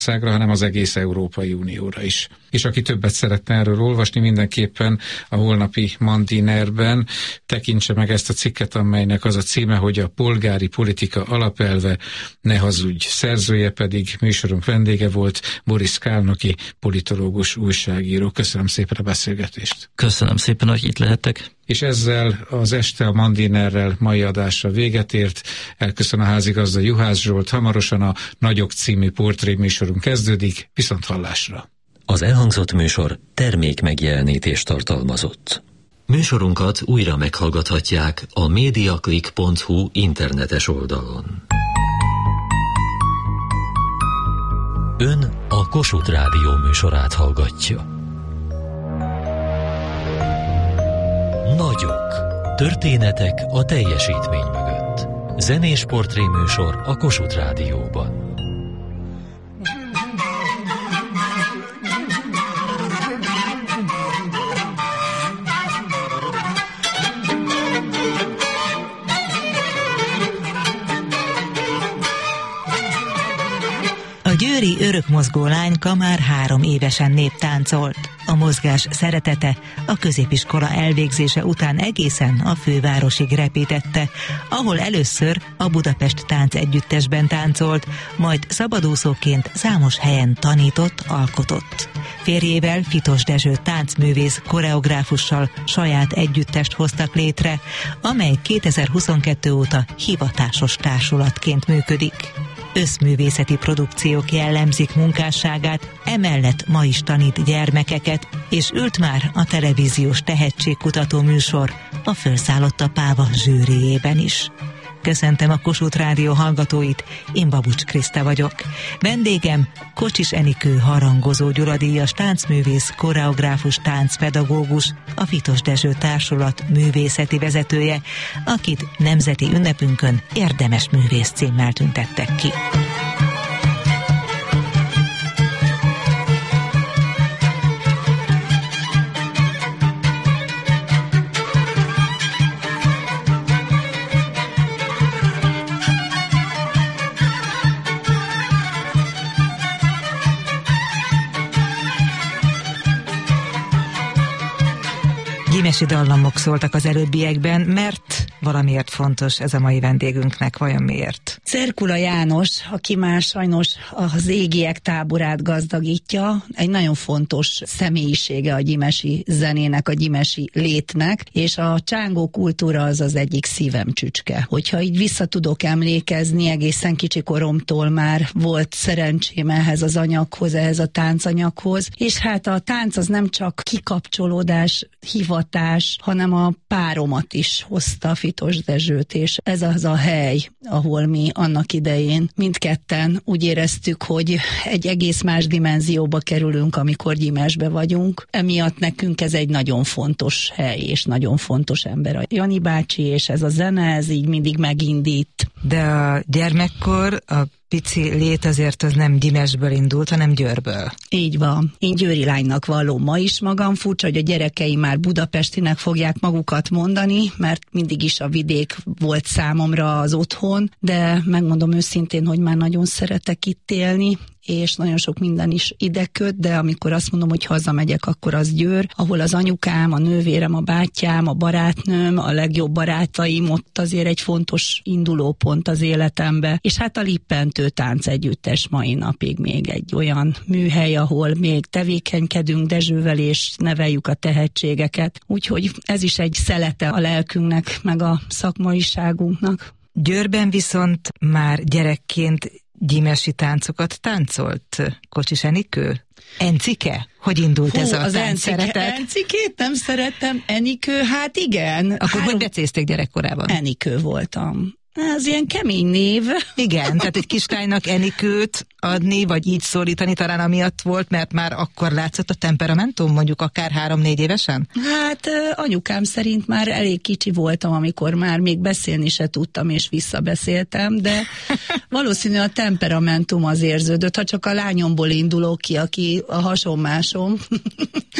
hanem az egész Európai Unióra is. És aki többet szeretne erről olvasni, mindenképpen a holnapi Mandinerben tekintse meg ezt a cikket, amelynek az a címe, hogy a polgári politika alapelve, ne hazudj. Szerzője pedig műsorunk vendége volt Boris Kálnoky, politológus, újságíró. Köszönöm szépen a beszélgetést. Köszönöm szépen, hogy itt lehetek. És ezzel az este a Mandinerrel mai adásra véget ért. Elköszön a házigazda Juhász Zsolt. Hamarosan a Nagyok című portréműsorunk kezdődik. Viszonthallásra! Az elhangzott műsor termék megjelenítést tartalmazott. Műsorunkat újra meghallgathatják a mediaclick.hu internetes oldalon. Ön a Kossuth Rádió műsorát hallgatja. Nagyok. Történetek a teljesítmény mögött. Zenés portréműsor a Kossuth Rádióban. A győri örökmozgó lányka már 3 évesen néptáncolt. A mozgás szeretete a középiskola elvégzése után egészen a fővárosig repítette, ahol először a Budapest Tánc Együttesben táncolt, majd szabadúszóként számos helyen tanított, alkotott. Férjével, Fitos Dezső táncművész koreográfussal saját együttest hoztak létre, amely 2022 óta hivatásos társulatként működik. Összművészeti produkciók jellemzik munkásságát, emellett ma is tanít gyermekeket, és ült már a televíziós tehetségkutató műsor a Fölszállott a Páva zsűriében is. Köszöntöm a Kossuth Rádió hallgatóit, én Babucs Kriszta vagyok. Vendégem Kocsis Enikő harangozó Gyula-díjas táncművész, koreográfus, táncpedagógus, a Fitos Dezső Társulat művészeti vezetője, akit nemzeti ünnepünkön érdemes művész címmel tüntettek ki. Gyimesi dallamok szóltak az előbbiekben, mert valamiért fontos ez a mai vendégünknek, vajon miért? Cerkula János, aki már sajnos az égiek táborát gazdagítja, egy nagyon fontos személyisége a gyimesi zenének, a gyimesi létnek, és a csángó kultúra az egyik szívem csücske. Hogyha így vissza tudok emlékezni, egészen kicsi koromtól már volt szerencsém ehhez az anyaghoz, ehhez a táncanyaghoz, és hát a tánc az nem csak kikapcsolódás, hivatás, hanem a páromat is hozta, Fitos Dezsőt, és ez az a hely, ahol mi annak idején mindketten úgy éreztük, hogy egy egész más dimenzióba kerülünk, amikor Gyimesbe vagyunk. Emiatt nekünk ez egy nagyon fontos hely, és nagyon fontos ember a Jani bácsi, és ez a zene, ez így mindig megindít. De a gyermekkor, a pici lét azért az nem Gyimesből indult, hanem Győrből. Így van. Én győri lánynak vallom ma is magam, furcsa, hogy a gyerekeim már budapestinek fogják magukat mondani, mert mindig is a vidék volt számomra az otthon, de megmondom őszintén, hogy már nagyon szeretek itt élni, és nagyon sok minden is ide köt, de amikor azt mondom, hogy hazamegyek, akkor az Győr, ahol az anyukám, a nővérem, a bátyám, a barátnőm, a legjobb barátaim, ott azért egy fontos indulópont az életembe. És hát a Lippentő Tánc Együttes mai napig még egy olyan műhely, ahol még tevékenykedünk Dezsővel, és neveljük a tehetségeket. Úgyhogy ez is egy szelete a lelkünknek, meg a szakmaiságunknak. Győrben viszont már gyerekként gyimesi táncokat táncolt Kocsis Enikő? Encike? Hogy indult ez a tánc szeretet? Encikét nem szerettem, Enikő, hát igen. Akkor hogy becézték gyerekkorában? Enikő voltam. Ez ilyen kemény név. Igen, tehát egy kislánynak Enikőt adni, vagy így szólítani talán amiatt volt, mert már akkor látszott a temperamentum, mondjuk akár 3-4 évesen? Hát anyukám szerint már elég kicsi voltam, amikor már még beszélni se tudtam, és visszabeszéltem, de valószínű a temperamentum az érződött, ha csak a lányomból indulok ki, aki a hasonmásom.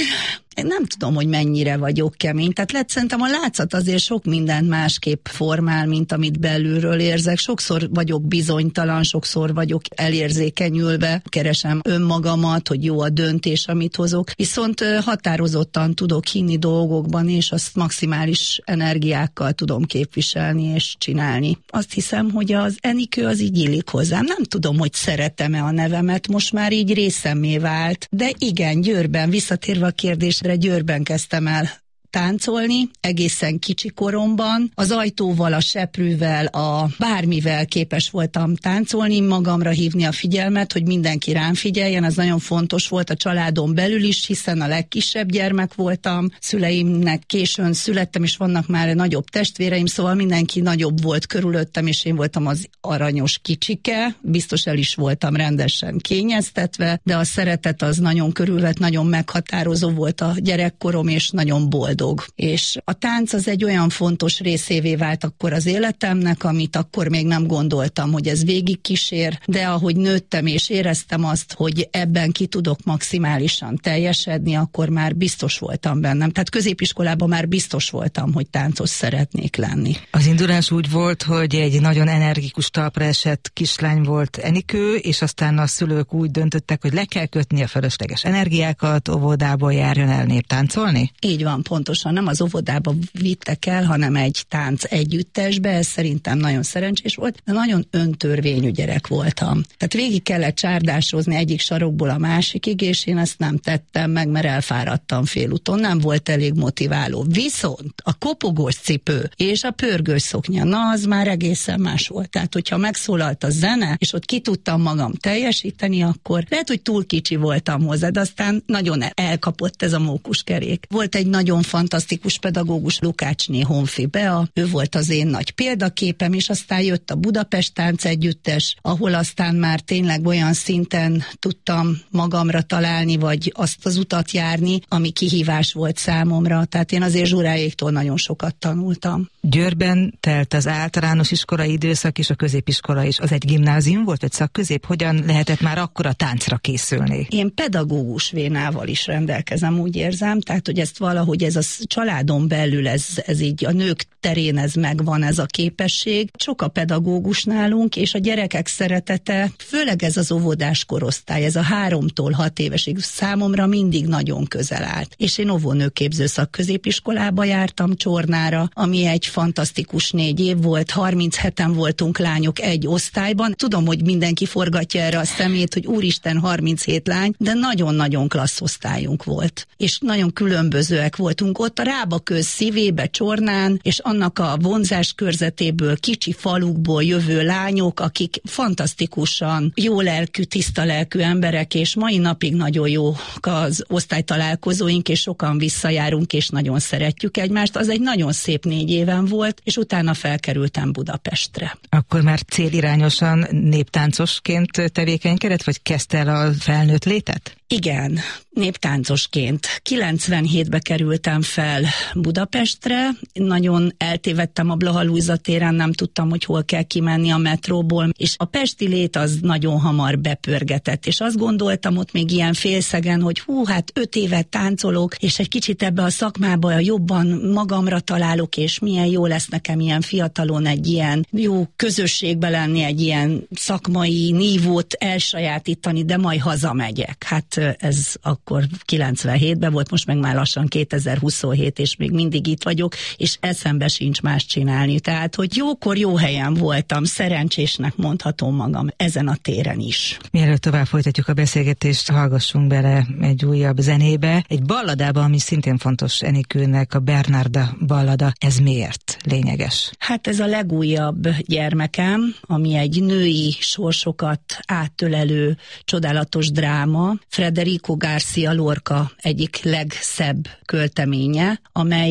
Én nem tudom, hogy mennyire vagyok kemény. Tehát szerintem a látszat azért sok mindent másképp formál, mint amit belülről érzek. Sokszor vagyok bizonytalan, sokszor vagyok elérzékenyülve, keresem önmagamat, hogy jó a döntés, amit hozok. Viszont határozottan tudok hinni dolgokban, és azt maximális energiákkal tudom képviselni és csinálni. Azt hiszem, hogy az Enikő az így illik hozzám. Nem tudom, hogy szeretem-e a nevemet, most már így részemmé vált. De igen, Győrben, visszatérve a kérdésre, Győrben kezdtem el táncolni, egészen kicsi koromban. Az ajtóval, a seprűvel, a bármivel képes voltam táncolni, magamra hívni a figyelmet, hogy mindenki rám figyeljen, ez nagyon fontos volt a családon belül is, hiszen a legkisebb gyermek voltam, szüleimnek későn születtem, és vannak már nagyobb testvéreim, szóval mindenki nagyobb volt körülöttem, és én voltam az aranyos kicsike, biztos el is voltam rendesen kényeztetve, de a szeretet az nagyon körülvett, nagyon meghatározó volt a gyerekkorom, és nagyon boldog. És a tánc az egy olyan fontos részévé vált akkor az életemnek, amit akkor még nem gondoltam, hogy ez végig kísér, de ahogy nőttem és éreztem azt, hogy ebben ki tudok maximálisan teljesedni, akkor már biztos voltam bennem. Tehát középiskolában már biztos voltam, hogy táncos szeretnék lenni. Az indulás úgy volt, hogy egy nagyon energikus talpra esett kislány volt Enikő, és aztán a szülők úgy döntöttek, hogy le kell kötni a fölösleges energiákat, óvodából járjon el néptáncolni? Így van, pontosan. Nem az óvodába vittek el, hanem egy tánc együttesbe, ez szerintem nagyon szerencsés volt, de nagyon öntörvényű gyerek voltam. Tehát végig kellett csárdásozni egyik sarokból a másikig, és én ezt nem tettem meg, mert elfáradtam félúton, nem volt elég motiváló. Viszont a kopogós cipő és a pörgős szoknya, na az már egészen más volt. Tehát, hogyha megszólalt a zene, és ott ki tudtam magam teljesíteni, akkor lehet, hogy túl kicsi voltam hozzá, de aztán nagyon elkapott ez a mókuskerék. Volt egy nagyon fantasztikus pedagógus, Lukácsné Honfi Bea, ő volt az én nagy példaképem, és aztán jött a Budapest Tánc Együttes, ahol aztán már tényleg olyan szinten tudtam magamra találni, vagy azt az utat járni, ami kihívás volt számomra. Tehát én azért Zsuráéktól nagyon sokat tanultam. Győrben telt az általános iskolai időszak és a középiskola is. Az egy gimnázium volt, vagy szakközép? Hogyan lehetett már akkor a táncra készülni? Én pedagógus vénával is rendelkezem, úgy érzem, tehát hogy ezt valahogy ez a családon belül, ez így a nők terén ez megvan, ez a képesség. Sok a pedagógus nálunk, és a gyerekek szeretete, főleg ez az óvodás korosztály, ez a 3-tól 6 évesig számomra mindig nagyon közel állt. És én óvónőképző szakközépiskolába jártam, Csornára, ami egy fantasztikus 4 év volt, 37-en voltunk lányok egy osztályban. Tudom, hogy mindenki forgatja erre a szemét, hogy úristen 37 lány, de nagyon-nagyon klassz osztályunk volt. És nagyon különbözőek voltunk ott a Rábaköz szívébe, Csornán, és annak a vonzás körzetéből, kicsi falukból jövő lányok, akik fantasztikusan jó lelkű, tiszta lelkű emberek, és mai napig nagyon jók az osztálytalálkozóink, és sokan visszajárunk, és nagyon szeretjük egymást. Az egy nagyon szép 4 éven volt, és utána felkerültem Budapestre. Akkor már célirányosan néptáncosként tevékenykedett, vagy kezdte el a felnőtt létet? Igen, néptáncosként. 97-be kerültem fel Budapestre, nagyon eltévedtem a Blaha Lujza téren, nem tudtam, hogy hol kell kimenni a metróból, és a pesti lét az nagyon hamar bepörgetett, és azt gondoltam ott még ilyen félszegen, hogy hát 5 évet táncolok, és egy kicsit ebbe a szakmába jobban magamra találok, és milyen jó lesz nekem ilyen fiatalon egy ilyen jó közösségbe lenni, egy ilyen szakmai nívót elsajátítani, de majd hazamegyek. Hát ez akkor 97-ben volt, most meg már lassan 2027, és még mindig itt vagyok, és eszembe sincs más csinálni. Tehát, hogy jókor jó helyen voltam, szerencsésnek mondhatom magam ezen a téren is. Mielőtt tovább folytatjuk a beszélgetést, hallgassunk bele egy újabb zenébe, egy balladába, ami szintén fontos Enikőnek, a Bernarda ballada. Ez miért lényeges? Hát ez a legújabb gyermekem, ami egy női sorsokat áttölelő csodálatos dráma, Federico García Lorca egyik legszebb költeménye, amelyet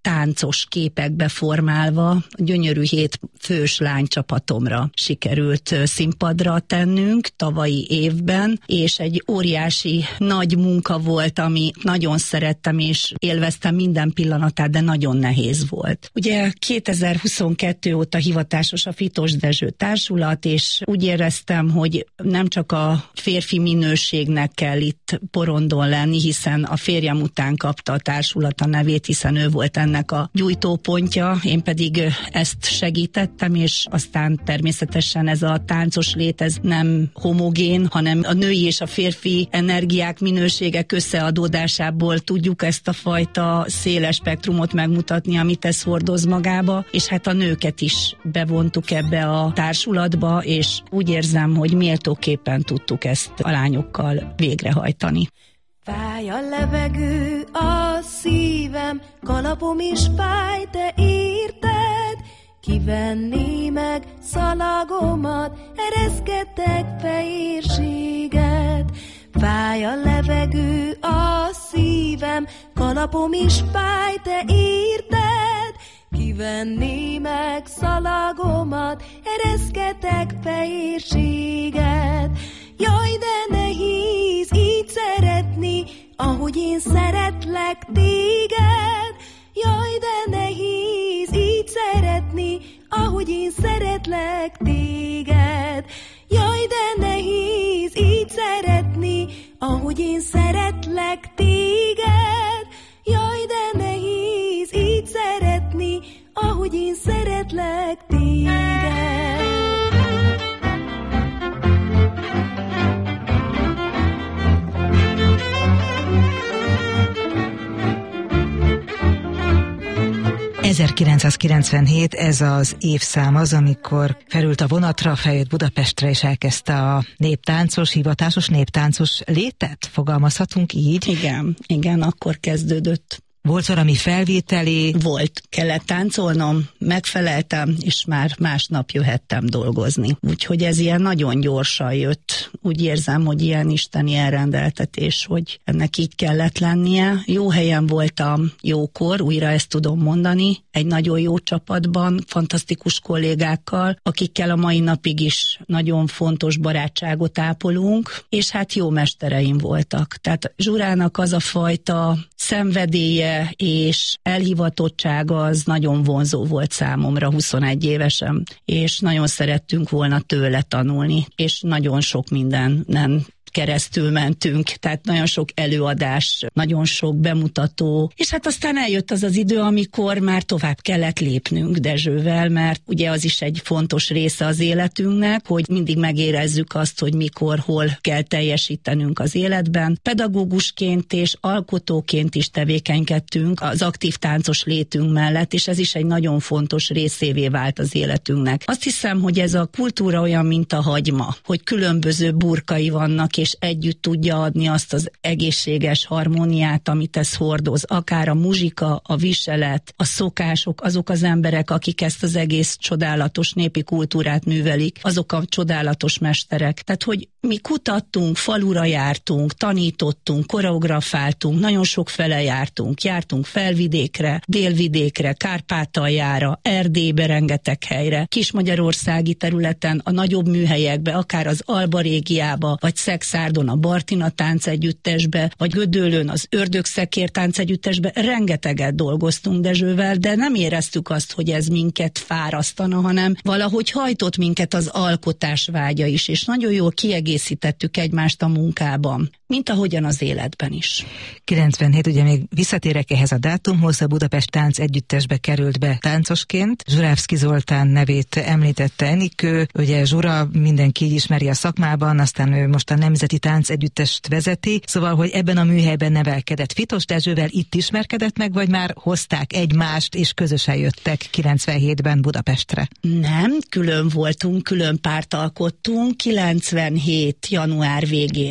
táncos képekbe formálva gyönyörű 7 fős lánycsapatomra sikerült színpadra tennünk tavalyi évben, és egy óriási nagy munka volt, ami nagyon szerettem, és élveztem minden pillanatát, de nagyon nehéz volt. Ugye 2022 óta hivatásos a Fitos Dezső Társulat, és úgy éreztem, hogy nem csak a férfi minőségnek kell itt porondon lenni, hiszen a férjem után kapta a társulat a nevét, hiszen ő volt ennek a gyújtópontja, én pedig ezt segítettem, és aztán természetesen ez a táncos lét, ez nem homogén, hanem a női és a férfi energiák, minőségek összeadódásából tudjuk ezt a fajta széles spektrumot megmutatni, amit ez hordoz magába, és hát a nőket is bevontuk ebbe a társulatba, és úgy érzem, hogy méltóképpen tudtuk ezt a lányokkal végrehajtani. Fáj a levegő, a szívem, kalapom is fáj, te érted? Kivenni meg szalagomat, ereszkedtek fehérséget. Fáj a levegő, a szívem, kalapom is fáj, te érted? Kivenni meg szalagomat, ereszkedtek fehérséget. Jaj, de nehéz így szeretni, ahogy én szeretlek téged. Jaj, de nehéz így szeretni, ahogy én szeretlek téged. Jaj, de nehéz így szeretni, ahogy én szeretlek téged. Jaj, de nehéz így szeretni, ahogy én szeretlek téged. 1997, ez az évszám az, amikor felült a vonatra, feljött Budapestre, és elkezdte a néptáncos, hivatásos néptáncos létet? Fogalmazhatunk így? Igen, akkor kezdődött. Volt valami felvételi? Volt. Kellett táncolnom, megfeleltem, és már másnap jöhettem dolgozni. Úgyhogy ez ilyen nagyon gyorsan jött. Úgy érzem, hogy ilyen isteni elrendeltetés, hogy ennek így kellett lennie. Jó helyen voltam, jókor, újra ezt tudom mondani, egy nagyon jó csapatban, fantasztikus kollégákkal, akikkel a mai napig is nagyon fontos barátságot ápolunk, és hát jó mestereim voltak. Tehát Zsurának az a fajta szenvedélye és elhivatottsága az nagyon vonzó volt számomra 21 évesen, és nagyon szerettünk volna tőle tanulni, és nagyon sok mindenen keresztül mentünk, tehát nagyon sok előadás, nagyon sok bemutató, és hát aztán eljött az az idő, amikor már tovább kellett lépnünk Dezsővel, mert ugye az is egy fontos része az életünknek, hogy mindig megérezzük azt, hogy mikor, hol kell teljesítenünk az életben. Pedagógusként és alkotóként is tevékenykedtünk az aktív táncos létünk mellett, és ez is egy nagyon fontos részévé vált az életünknek. Azt hiszem, hogy ez a kultúra olyan, mint a hagyma, hogy különböző burkai vannak, és együtt tudja adni azt az egészséges harmóniát, amit ez hordoz. Akár a muzsika, a viselet, a szokások, azok az emberek, akik ezt az egész csodálatos népi kultúrát művelik, azok a csodálatos mesterek. Tehát, hogy mi kutattunk, falura jártunk, tanítottunk, koreografáltunk, nagyon sok fele jártunk Felvidékre, Délvidékre, Kárpátaljára, Erdélybe, rengeteg helyre, Kismagyarországi területen, a nagyobb műhelyekbe, akár az Alba régiába, vagy Szexárdon a Bartina táncegyüttesbe, vagy Gödöllőn az Ördögszekér táncegyüttesbe, rengeteget dolgoztunk Dezsővel, de nem éreztük azt, hogy ez minket fárasztana, hanem valahogy hajtott minket az alkotás vágya is, és nagyon jól kiegészítettük egymást a munkában, mint ahogyan az életben is. 97, ugye még visszatérek ehhez a dátumhoz, a Budapest Tánc Együttesbe került be táncosként. Zsurávszky Zoltán nevét említette Enikő, ugye Zsura mindenki így ismeri a szakmában, aztán ő most a Nemzeti Tánc Együttest vezeti, szóval, hogy ebben a műhelyben nevelkedett. Fitos Dezsővel itt ismerkedett meg, vagy már hozták egymást, és közösen jöttek 97-ben Budapestre? Nem, külön voltunk, külön párt alkottunk, 97. január végén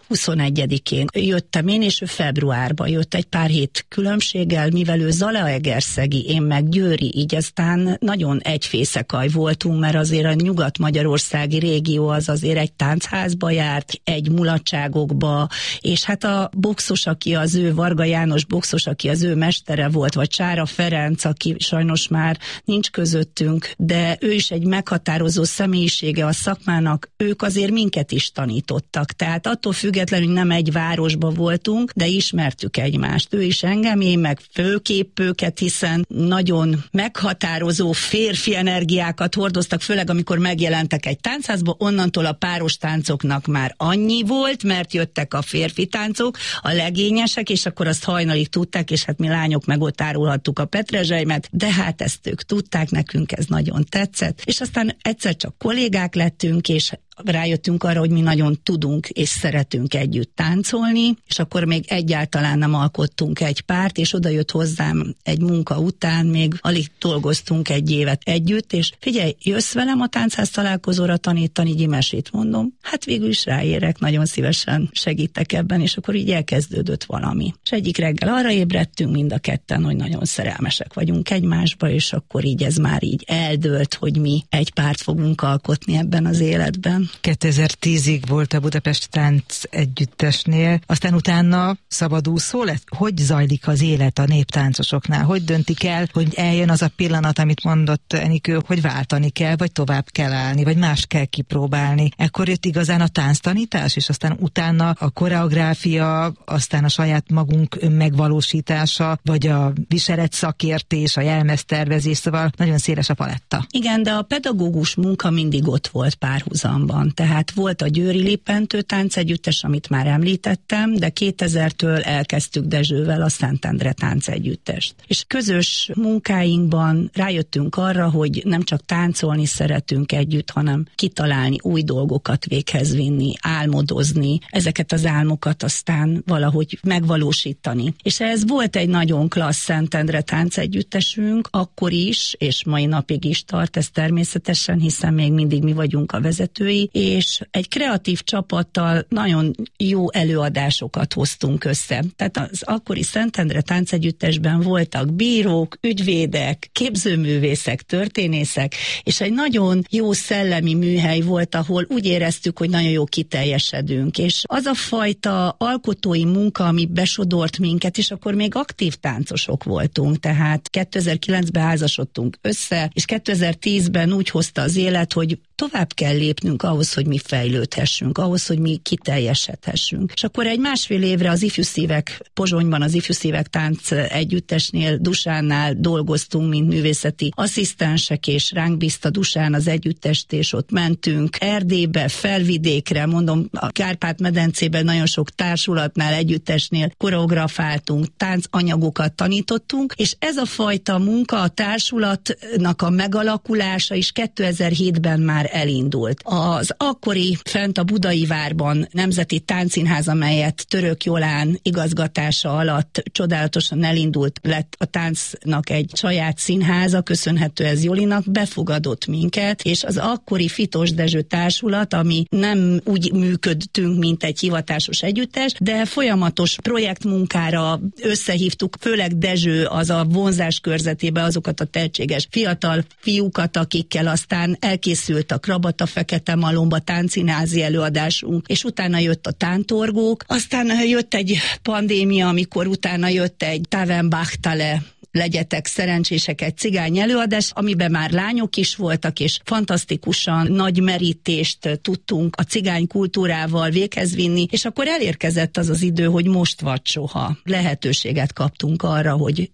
21-én jöttem én, és ő februárban jött egy pár hét különbséggel, mivel ő Zalaegerszegi, én meg győri, így aztán nagyon egyfészekaj voltunk, mert azért a nyugat-magyarországi régió az azért egy táncházba járt, egy mulatságokba, és hát a boxos, aki az ő, Varga János boxos, aki az ő mestere volt, vagy Csára Ferenc, aki sajnos már nincs közöttünk, de ő is egy meghatározó személyisége a szakmának, ők azért minket is tanítottak. Tehát attól függetlenül nem egy városba voltunk, de ismertük egymást. Ő is engem, én meg főképp őket, hiszen nagyon meghatározó férfi energiákat hordoztak, főleg amikor megjelentek egy táncházba, onnantól a páros táncoknak már annyi volt, mert jöttek a férfi táncok, a legényesek, és akkor azt hajnalig tudták, és hát mi lányok meg ott árulhattuk a petrezselymet, de hát ezt ők tudták, nekünk ez nagyon tetszett, és aztán egyszer csak kollégák lettünk, és rájöttünk arra, hogy mi nagyon tudunk és szeretünk együtt táncolni, és akkor még egyáltalán nem alkottunk egy párt, és oda jött hozzám egy munka után, még alig dolgoztunk egy évet együtt, és figyelj, jössz velem a táncház találkozóra tanítani gyimesét, mondom, hát végül is ráérek, nagyon szívesen segítek ebben, és akkor így elkezdődött valami. És egyik reggel arra ébredtünk mind a ketten, hogy nagyon szerelmesek vagyunk egymásba, és akkor így ez már így eldőlt, hogy mi egy párt fogunk alkotni ebben az életben. 2010-ig volt a Budapest Tánc Együttesnél, aztán utána szabadúszó lett. Hogy zajlik az élet a néptáncosoknál? Hogy döntik el, hogy eljön az a pillanat, amit mondott Enikő, hogy váltani kell, vagy tovább kell állni, vagy más kell kipróbálni? Ekkor jött igazán a tánctanítás, és aztán utána a koreográfia, aztán a saját magunk önmegvalósítása, vagy a viselet szakértés, a jelmeztervezés, szóval nagyon széles a paletta. Igen, de a pedagógus munka mindig ott volt párhuzamban. Tehát volt a Győri Lipentő Táncegyüttes, amit már említettem, de 2000-től elkezdtük Dezsővel a Szentendre Táncegyüttest. És közös munkáinkban rájöttünk arra, hogy nem csak táncolni szeretünk együtt, hanem kitalálni, új dolgokat véghez vinni, álmodozni, ezeket az álmokat aztán valahogy megvalósítani. És ez volt egy nagyon klassz Szentendre Táncegyüttesünk, akkor is, és mai napig is tart ez természetesen, hiszen még mindig mi vagyunk a vezetői, és egy kreatív csapattal nagyon jó előadásokat hoztunk össze. Tehát az akkori Szentendre Táncegyüttesben voltak bírók, ügyvédek, képzőművészek, történészek, és egy nagyon jó szellemi műhely volt, ahol úgy éreztük, hogy nagyon jó kiteljesedünk. És az a fajta alkotói munka, ami besodort minket, és akkor még aktív táncosok voltunk, tehát 2009-ben házasodtunk össze, és 2010-ben úgy hozta az élet, hogy tovább kell lépnünk ahhoz, hogy mi fejlődhessünk, ahhoz, hogy mi kiteljesedhessünk. És akkor egy másfél évre az Ifjú Szívek, Pozsonyban az Ifjú Szívek Tánc Együttesnél, Dusánnál dolgoztunk, mint művészeti asszisztensek, és ránk bízta Dusán az együttest, és ott mentünk Erdélybe, Felvidékre, mondom, a Kárpát-medencében nagyon sok társulatnál, együttesnél koreografáltunk, táncanyagokat tanítottunk, és ez a fajta munka, a társulatnak a megalakulása is 2007-ben már elindult. Az akkori fent a Budai Várban Nemzeti Táncszínház, amelyet Török Jolán igazgatása alatt csodálatosan elindult, lett a táncnak egy saját színháza, köszönhető ez Jolinak, befogadott minket, és az akkori Fitos Dezső társulat, ami nem úgy működtünk, mint egy hivatásos együttes, de folyamatos projektmunkára összehívtuk, főleg Dezső az a vonzás körzetébe azokat a tehetséges fiatal fiúkat, akikkel aztán elkészült a Krabata Fekete Malomba táncszínházi előadásunk, és utána jött a tántorgók, aztán jött egy pandémia, amikor utána jött egy Tavenbachtale, legyetek szerencsések, egy cigány előadás, amiben már lányok is voltak, és fantasztikusan nagy merítést tudtunk a cigány kultúrával véghez vinni, és akkor elérkezett az az idő, hogy most vagy soha. Lehetőséget kaptunk arra, hogy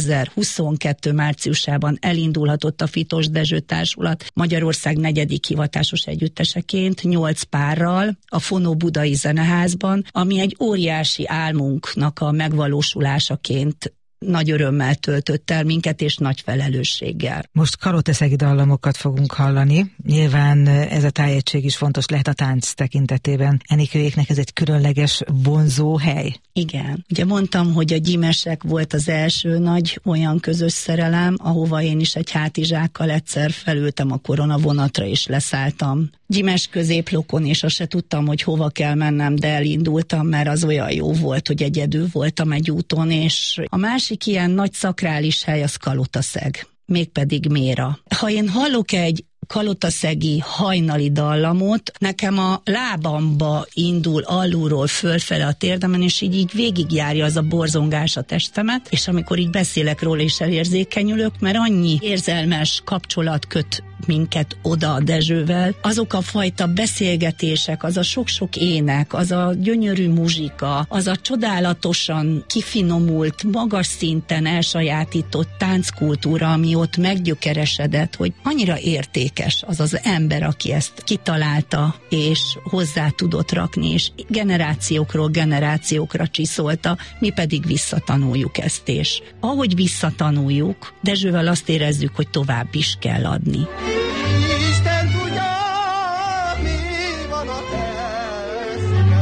2022. márciusában elindulhatott a Fitos Dezső Társulat Magyarország 4. hivatásos együtteseként 8 párral a Fonó Budai Zeneházban, ami egy óriási álmunknak a megvalósulásaként nagy örömmel töltött el minket, és nagy felelősséggel. Most kaloteszegi dallamokat fogunk hallani. Nyilván ez a tájegység is fontos lehet a tánc tekintetében. Enikőjéknek ez egy különleges vonzó hely. Igen. Ugye mondtam, hogy a Gyimesek volt az első nagy olyan közös szerelem, ahova én is egy hátizsákkal egyszer felültem a koronavonatra, és leszálltam Gyimes középlokon, és azt se tudtam, hogy hova kell mennem, de elindultam, mert az olyan jó volt, hogy egyedül voltam egy úton, és a másik ilyen nagy szakrális hely az Kalotaszeg, mégpedig Méra. Ha én hallok egy kalotaszegi hajnali dallamot, nekem a lábamba indul alulról fölfele a térdemen, és így végigjárja az a borzongás a testemet, és amikor így beszélek róla és elérzékenyülök, mert annyi érzelmes kapcsolat köt minket oda a Dezsővel, azok a fajta beszélgetések, az a sok-sok ének, az a gyönyörű muzsika, az a csodálatosan kifinomult, magas szinten elsajátított tánckultúra, ami ott meggyökeresedett, hogy annyira értékes az az ember, aki ezt kitalálta, és hozzá tudott rakni, és generációkról generációkra csiszolta, mi pedig visszatanuljuk ezt, és ahogy visszatanuljuk, Dezsővel azt érezzük, hogy tovább is kell adni. Isten tudja, mi van a teszben.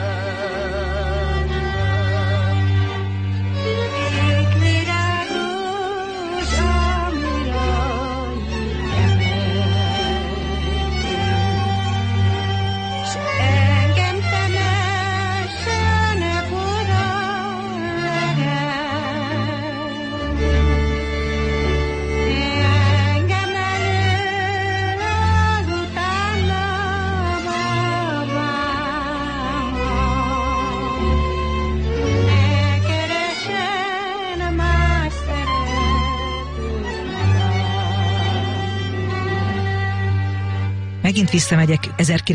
Ékvirágos, amira s engem temesen forrad. Megint visszamegyek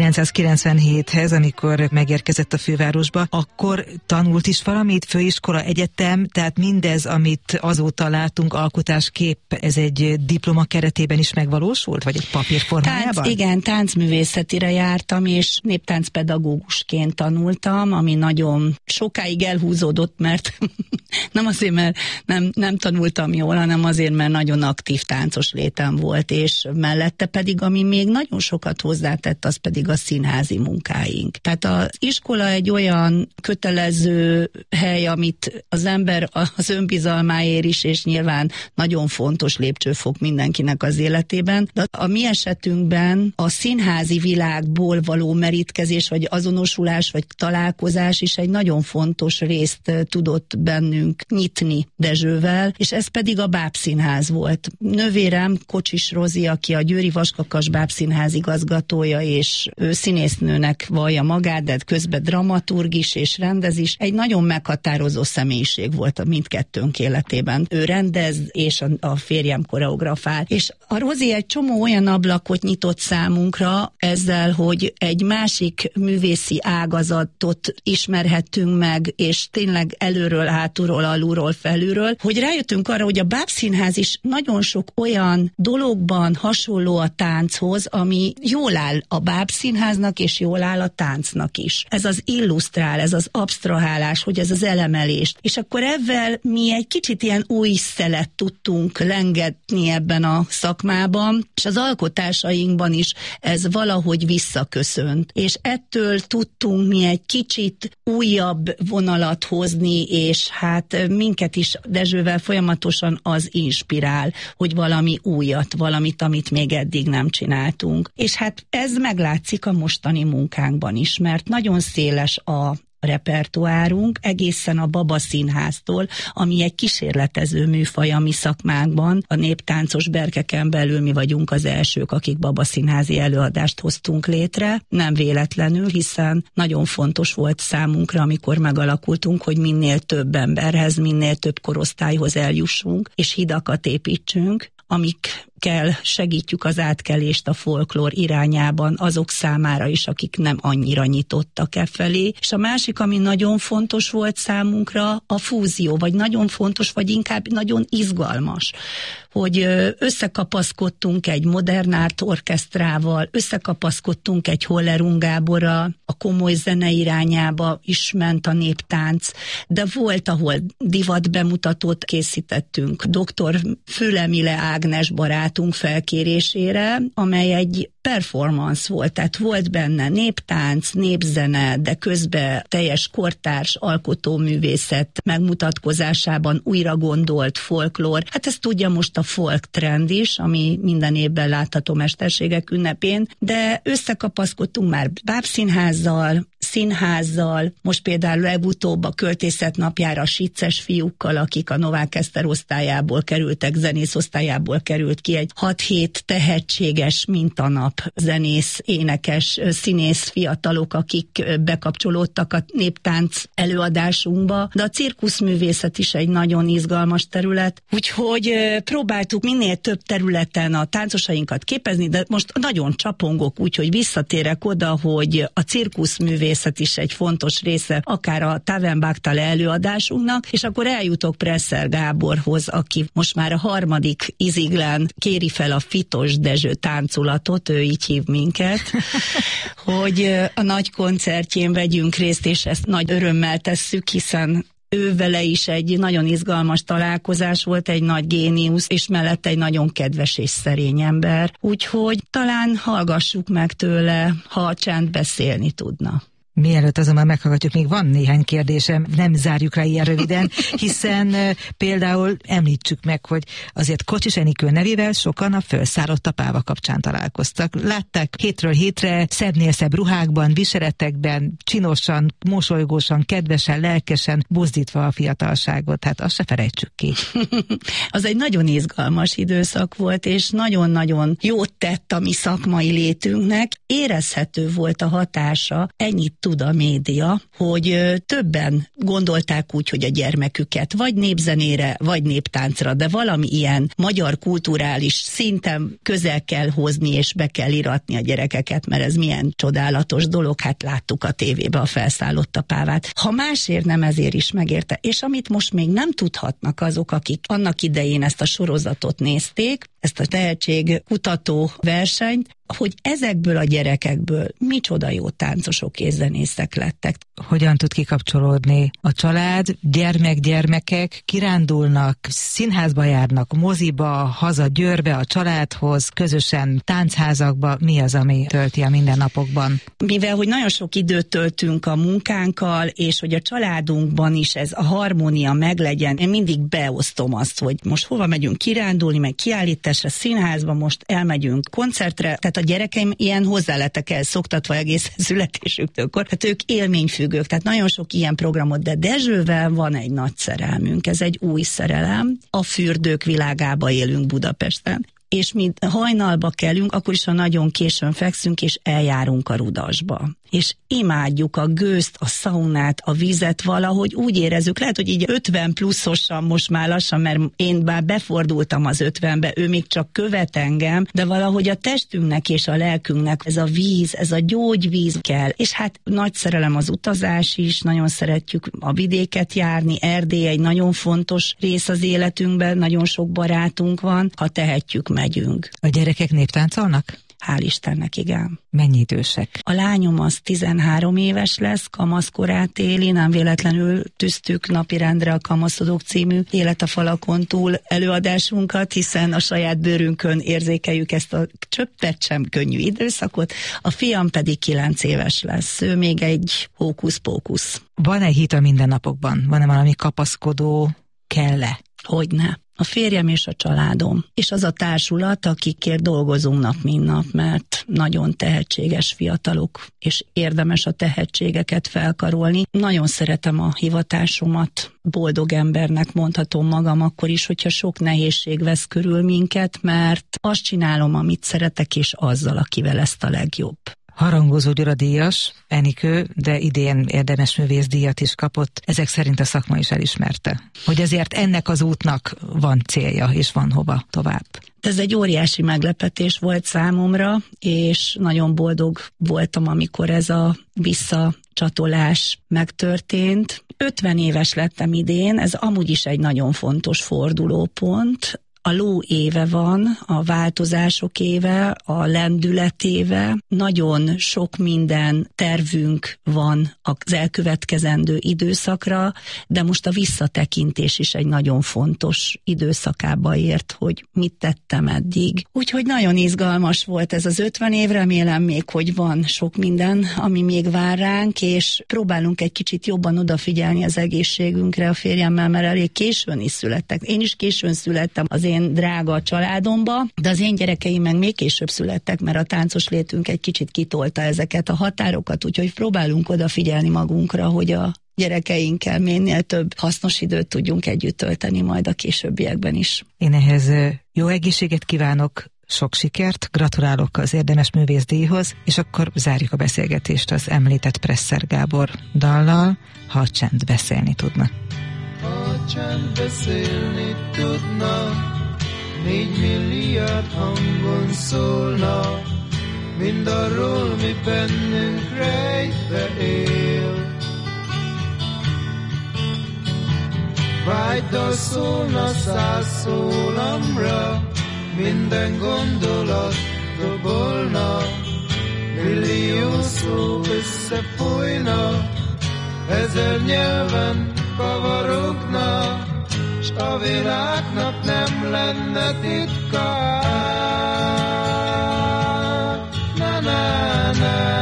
1997-hez, amikor megérkezett a fővárosba, akkor tanult is valamit, főiskola, egyetem, tehát mindez, amit azóta látunk alkotáskép, ez egy diploma keretében is megvalósult, vagy egy papírformájában? Igen, táncművészetire jártam, és néptáncpedagógusként tanultam, ami nagyon sokáig elhúzódott, mert nem azért, mert nem tanultam jól, hanem azért, mert nagyon aktív táncos létem volt, és mellette pedig, ami még nagyon sokat hozzátett, az pedig a színházi munkáink. Tehát az iskola egy olyan kötelező hely, amit az ember az önbizalmáért is, és nyilván nagyon fontos lépcsőfok mindenkinek az életében, de a mi esetünkben a színházi világból való merítkezés, vagy azonosulás, vagy találkozás is egy nagyon fontos részt tudott bennünk nyitni Dezsővel, és ez pedig a Bábszínház volt. Nővérem, Kocsis Rozi, aki a Győri Vaskakas Bábszínház igazgatója, és ő színésznőnek vallja magát, de közben dramaturg is és rendez is. Egy nagyon meghatározó személyiség volt a mindkettőnk életében. Ő rendez, és a férjem koreografál. És a Rozi egy csomó olyan ablakot nyitott számunkra ezzel, hogy egy másik művészi ágazatot ismerhettünk meg, és tényleg előről, hátulról, alulról, felülről, hogy rájöttünk arra, hogy a Bábszínház is nagyon sok olyan dologban hasonló a tánchoz, ami jól áll a Bábszínháznak, és jól áll a táncnak is. Ez az illusztrál, ez az absztrahálás, hogy ez az elemelést. És akkor ezzel mi egy kicsit ilyen új szelet tudtunk lengetni ebben a szakmában, és az alkotásainkban is ez valahogy visszaköszönt. És ettől tudtunk mi egy kicsit újabb vonalat hozni, és hát minket is Dezsővel folyamatosan az inspirál, hogy valami újat, valamit, amit még eddig nem csináltunk. És hát ez meglátszik a mostani munkánkban is, mert nagyon széles a repertoárunk, egészen a Baba Színháztól, ami egy kísérletező műfaj a mi szakmánkban. A néptáncos berkeken belül mi vagyunk az elsők, akik babaszínházi előadást hoztunk létre. Nem véletlenül, hiszen nagyon fontos volt számunkra, amikor megalakultunk, hogy minél több emberhez, minél több korosztályhoz eljussunk, és hidakat építsünk, amikkel segítjük az átkelést a folklór irányában azok számára is, akik nem annyira nyitottak e felé. És a másik, ami nagyon fontos volt számunkra, a fúzió, vagy nagyon fontos, vagy inkább nagyon izgalmas, hogy összekapaszkodtunk egy modern árt orkesztrával, összekapaszkodtunk egy Hollerung Gáborral, a komoly zene irányába is ment a néptánc, de volt, ahol divat bemutatót készítettünk dr. Fülemile Ágnes barátunk felkérésére, amely egy performance volt, tehát volt benne néptánc, népzene, de közben teljes kortárs alkotóművészet megmutatkozásában újra gondolt folklór. Hát ezt tudja most a folk trend is, ami minden évben látható mesterségek ünnepén, de összekapaszkodtunk már bábszínházzal, színházzal, most például legutóbb a költészet napjára a Sicces fiúkkal, akik a Novák Eszter osztályából kerültek, zenész osztályából került ki egy 6-7 tehetséges mintanap zenész, énekes, színész fiatalok, akik bekapcsolódtak a néptánc előadásunkba, de a cirkuszművészet is egy nagyon izgalmas terület, úgyhogy próbáltuk minél több területen a táncosainkat képezni, de most nagyon csapongok, úgyhogy visszatérek oda, hogy a cirkuszművészet is egy fontos része, akár a Tavenbachtal előadásunknak, és akkor eljutok Presser Gáborhoz, aki most már a 3. iziglen kéri fel a Fitos Dezső tánculatot, ő így hív minket, hogy a nagy koncertjén vegyünk részt, és ezt nagy örömmel tesszük, hiszen ő vele is egy nagyon izgalmas találkozás volt, egy nagy géniusz, és mellette egy nagyon kedves és szerény ember. Úgyhogy talán hallgassuk meg tőle, ha csend beszélni tudna. Mielőtt azonban meghallgatjuk, még van néhány kérdésem, nem zárjuk rá ilyen röviden, hiszen például említsük meg, hogy azért Kocsis Enikő nevével sokan a Fölszállott a Páva kapcsán találkoztak. Látták hétről hétre szebbnél szebb ruhákban, viseletekben, csinosan, mosolygósan, kedvesen, lelkesen buzdítva a fiatalságot. Hát azt se felejtsük ki. Az egy nagyon izgalmas időszak volt, és nagyon-nagyon jót tett a mi szakmai létünknek. Érezhető volt a hatása, ennyit tud a média, hogy többen gondolták úgy, hogy a gyermeküket vagy népzenére, vagy néptáncra, de valami ilyen magyar kulturális szinten közel kell hozni, és be kell iratni a gyerekeket, mert ez milyen csodálatos dolog, hát láttuk a tévébe a Felszállott a Pávát. Ha másért nem, ezért is megérte. És amit most még nem tudhatnak azok, akik annak idején ezt a sorozatot nézték, ezt a tehetségkutató versenyt, hogy ezekből a gyerekekből micsoda jó táncosok és zenészek lettek. Hogyan tud kikapcsolódni a család, gyermekek kirándulnak, színházba járnak, moziba, haza Győrbe a családhoz, közösen táncházakba, mi az, ami tölti a mindennapokban? Mivel, hogy nagyon sok időt töltünk a munkánkkal, és hogy a családunkban is ez a harmónia meglegyen, én mindig beosztom azt, hogy most hova megyünk kirándulni, meg kiállításra, színházba, most elmegyünk koncertre, tehát a gyerekeim ilyen hozzá lettek elszoktatva egész születésüktől. Hát ők élményfüggők, tehát nagyon sok ilyen programot, de Dezsővel van egy nagy szerelmünk, ez egy új szerelem, a fürdők világába élünk Budapesten, és mi hajnalba kelünk, akkor is, ha nagyon későn fekszünk, és eljárunk a Rudasba. És imádjuk a gőzt, a szaunát, a vizet, valahogy úgy érezzük, lehet, hogy így 50 pluszosan most már lassan, mert én már befordultam az 50-be, ő még csak követ engem, de valahogy a testünknek és a lelkünknek ez a víz, ez a gyógyvíz kell. És hát nagy szerelem az utazás is, nagyon szeretjük a vidéket járni, Erdély egy nagyon fontos rész az életünkben, nagyon sok barátunk van, ha tehetjük, megyünk. A gyerekek néptáncolnak? Hál' Istennek, igen. Mennyi idősek? A lányom az 13 éves lesz, kamaszkorát éli, nem véletlenül tűztük napirendre a Kamaszodók című Élet a falakon túl előadásunkat, hiszen a saját bőrünkön érzékeljük ezt a csöppet sem könnyű időszakot. A fiam pedig 9 éves lesz, ő még egy hókusz-pókusz. Van-e hit a mindennapokban? Van-e valami kapaszkodó kell-e? Hogyne. A férjem és a családom, és az a társulat, akikért dolgozunk nap mint nap, mert nagyon tehetséges fiatalok, és érdemes a tehetségeket felkarolni. Nagyon szeretem a hivatásomat, boldog embernek mondhatom magam akkor is, hogyha sok nehézség vesz körül minket, mert azt csinálom, amit szeretek, és azzal, akivel ezt a legjobb. Harangozó Gyula díjas, Enikő, de idén érdemes művész díjat is kapott. Ezek szerint a szakma is elismerte, hogy azért ennek az útnak van célja, és van hova tovább. Ez egy óriási meglepetés volt számomra, és nagyon boldog voltam, amikor ez a visszacsatolás megtörtént. 50 éves lettem idén, ez amúgy is egy nagyon fontos fordulópont. A ló éve van, a változások éve, a lendület éve. Nagyon sok minden tervünk van az elkövetkezendő időszakra, de most a visszatekintés is egy nagyon fontos időszakába ért, hogy mit tettem eddig. Úgyhogy nagyon izgalmas volt ez az 50 év, remélem még, hogy van sok minden, ami még vár ránk, és próbálunk egy kicsit jobban odafigyelni az egészségünkre a férjemmel, mert elég későn is születtek. Én is későn születtem, az én szintén drága a családomba, de az én gyerekeim meg még később születtek, mert a táncos létünk egy kicsit kitolta ezeket a határokat, úgyhogy próbálunk odafigyelni magunkra, hogy a gyerekeinkkel minél több hasznos időt tudjunk együtt tölteni majd a későbbiekben is. Én ehhez jó egészséget kívánok, sok sikert, gratulálok az Érdemes Művészdíjhoz, és akkor zárjuk a beszélgetést az említett Presser Gábor dallal, Ha a csend beszélni tudna. Ha a csend beszélni tudna, 4 milliárd hangon szólna, mindarról, mi bennünk rejtve él. Vágydal szólna 100 szólamra, minden gondolat dobolna, millió szó összefolyna, 1000 nyelven kavarogna, s a világnak nem lenne titka. Na, na, na.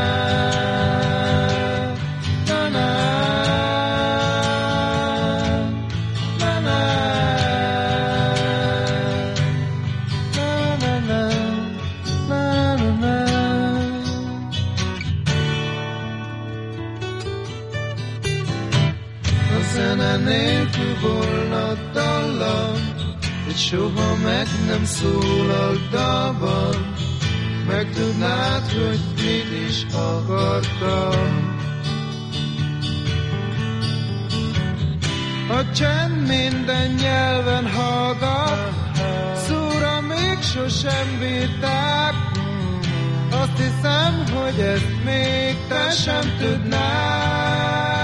Nélkül volna dallam, hogy soha meg nem szólal dalban, megtudnád, hogy mit is akartam. A csend minden nyelven hallgat, szóra még sosem bírták, azt hiszem, hogy ezt még te sem tudnád.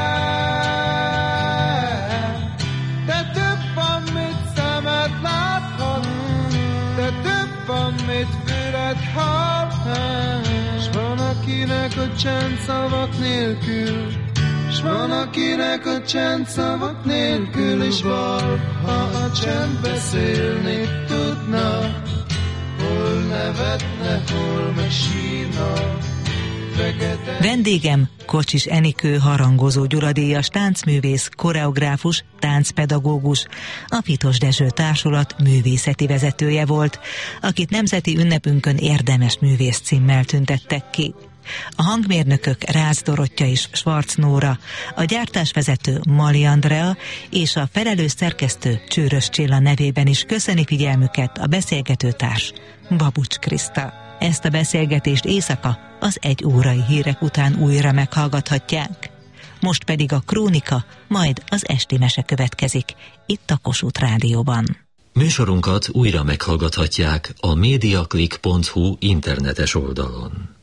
Amit füled hall, s van akinek a csend szavak nélkül, s van akinek a csend szavak nélkül is val. Ha a csend beszélni tudna, hol nevetne, hol meg sírna. Vendégem Kocsis Enikő harangozó Gyula-díjas táncművész, koreográfus, táncpedagógus, a Pitos Dezső Társulat művészeti vezetője volt, akit nemzeti ünnepünkön érdemes művész címmel tüntettek ki. A hangmérnökök Rácz Dorottya és Schwarz Nóra, a gyártásvezető Mali Andrea és a felelős szerkesztő Csőrös Csilla nevében is köszöni figyelmüket a beszélgetőtárs Babucs Kriszta. Ezt a beszélgetést éjszaka az 1 órai hírek után újra meghallgathatják. Most pedig a krónika, majd az esti mese következik, itt a Kossuth Rádióban. Műsorunkat újra meghallgathatják a mediaclick.hu internetes oldalon.